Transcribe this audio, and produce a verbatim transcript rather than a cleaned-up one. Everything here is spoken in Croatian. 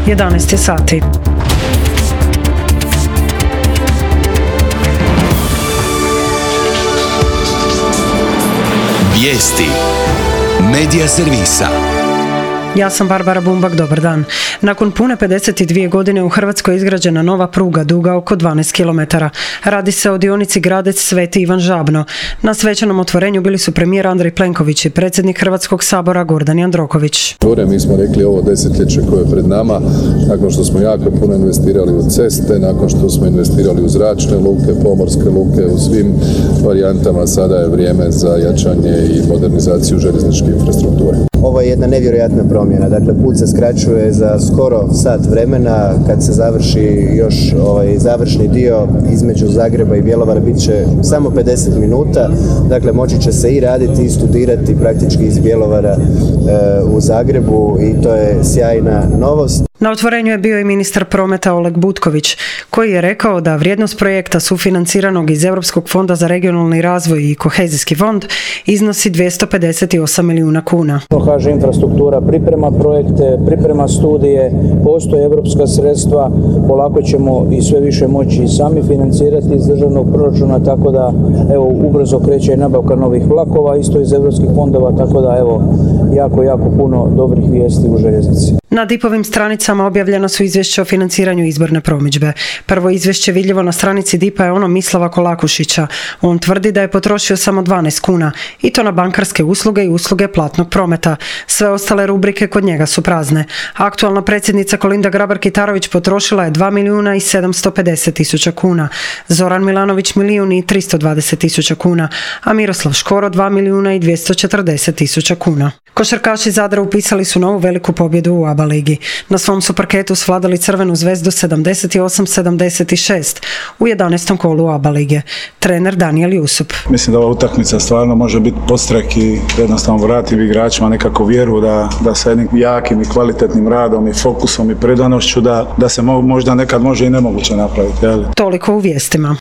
jedanaest je sati. Vijesti Medija servisa. Ja sam Barbara Bumbak, dobar dan. Nakon pune pedeset dvije godine u Hrvatskoj je izgrađena nova pruga duga oko dvanaest kilometara. Radi se o dionici Gradec-Sveti Ivan Žabno. Na svečanom otvorenju bili su premijer Andrej Plenković i predsjednik Hrvatskog sabora Gordan Jandroković. Mi smo rekli ovo desetljeće koje je pred nama, nakon što smo jako puno investirali u ceste, nakon što smo investirali u zračne luke, pomorske luke, u svim varijantama, sada je vrijeme za jačanje i modernizaciju željezničke infrastrukture. Ovo je jedna nevjerojatna promjena, dakle put se skraćuje za skoro sat vremena, kad se završi još ovaj završni dio između Zagreba i Bjelovara bit će samo pedeset minuta, dakle moći će se i raditi i studirati praktički iz Bjelovara e, u Zagrebu i to je sjajna novost. Na otvorenju je bio i ministar prometa Oleg Butković, koji je rekao da vrijednost projekta sufinanciranog iz Europskog fonda za regionalni razvoj i kohezijski fond iznosi dvjesto pedeset osam milijuna kuna. H Ž Infrastruktura priprema projekte, priprema studije, postoje europska sredstva, polako ćemo i sve više moći sami financirati iz državnog proračuna, tako da evo ubrzo kreće i nabavka novih vlakova, isto iz europskih fondova, tako da evo jako, jako puno dobrih vijesti u željeznici. Na D I P-ovim stranicama objavljena su izvješća o financiranju izborne promidžbe. Prvo izvješće vidljivo na stranici D I P-a je ono Mislava Kolakušića. On tvrdi da je potrošio samo dvanaest kuna, i to na bankarske usluge i usluge platnog prometa. Sve ostale rubrike kod njega su prazne. Aktualna predsjednica Kolinda Grabar-Kitarović potrošila je dva milijuna i sedamsto pedeset tisuća kuna, Zoran Milanović milijun i tristo dvadeset tisuća kuna, a Miroslav Škoro dva milijuna i dvjesto četrdeset tisuća kuna. Košarkaši Zadra upisali su novu veliku pobjedu u A B A ligi. Na svom su parketu svladali Crvenu zvezdu sedamdeset osam sedamdeset šest u jedanaestom kolu A B A lige. Trener Danijel Jusup. Mislim da ova utakmica stvarno može biti podstrek i jednostavno vrati igračima nekako vjeru da, da sa jednim jakim i kvalitetnim radom i fokusom i predanošću da, da se mo, možda nekad može i nemoguće napraviti. Jel? Toliko u vijestima.